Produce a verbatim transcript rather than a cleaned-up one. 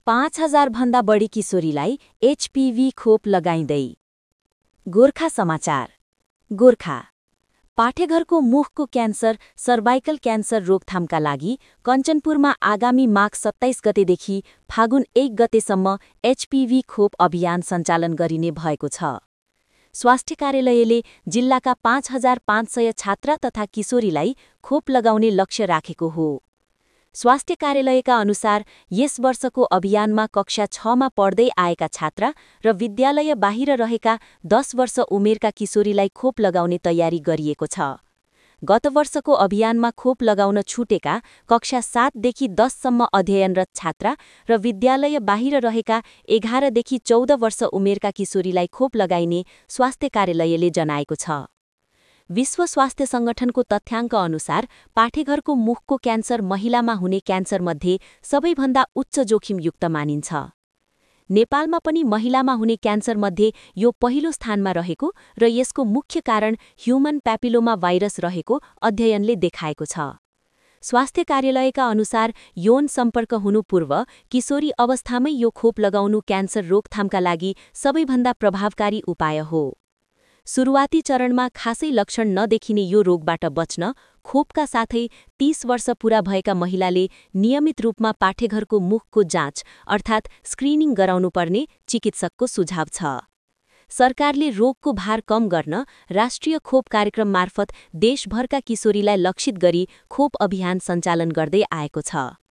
पाँच हजार भन्दा बढी किशोरीलाई एचपीभी खोप लगाइँदै। गोर्खा समाचार। गोर्खा पाठेघरको मुखको क्यान्सर, सर्भाइकल क्यान्सर रोकथामका लागि कञ्चनपुरमा आगामी माघ सत्ताइस गतेदेखि फागुन एक गतेसम्म एचपीभी खोप अभियान सञ्चालन गरिने भएको छ। स्वास्थ्य कार्यालयले जिल्लाका पाँच हजार पाँच सय छात्रा तथा किशोरीलाई खोप लगाउने लक्ष्य राखेको हो। स्वास्थ्य कार्यालयका अनुसार यस वर्षको अभियानमा कक्षा छमा पढ्दै आएका छात्रा र विद्यालय बाहिर रहेका दस वर्ष उमेरका किशोरीलाई खोप लगाउने तयारी गरिएको छ। गत वर्षको अभियानमा खोप लगाउन छुटेका कक्षा सातदेखि दससम्म अध्ययनरत छात्रा र विद्यालय बाहिर रहेका एघारदेखि चौध वर्ष उमेरका किशोरीलाई खोप लगाइने स्वास्थ्य कार्यालयले जनाएको छ। विश्व स्वास्थ्य संगठनको तथ्याङ्क अनुसार पाठेघरको मुखको क्यान्सर महिलामा हुने क्यान्सरमध्ये सबैभन्दा उच्च जोखिमयुक्त मानिन्छ। नेपालमा पनि महिलामा हुने क्यान्सरमध्ये यो पहिलो स्थानमा रहेको र यसको मुख्य कारण ह्युमन प्यापिलोमा भाइरस रहेको अध्ययनले देखाएको छ। स्वास्थ्य कार्यालयका अनुसार यौन सम्पर्क हुनु पूर्व किशोरी अवस्थामै यो खोप लगाउनु क्यान्सर रोकथामका लागि सबैभन्दा प्रभावकारी उपाय हो। सुरुवाती चरणमा खासै लक्षण नदेखिने यो रोगबाट बच्न खोपका साथै तीस वर्ष पूरा भएका महिलाले नियमित रूपमा पाठेघरको मुखको जाँच अर्थात् स्क्रिनिङ गराउनुपर्ने चिकित्सकको सुझाव छ। सरकारले रोगको भार कम गर्न राष्ट्रिय खोप कार्यक्रम मार्फत देशभरका किशोरीलाई लक्षित गरी खोप अभियान सञ्चालन गर्दै आएको छ।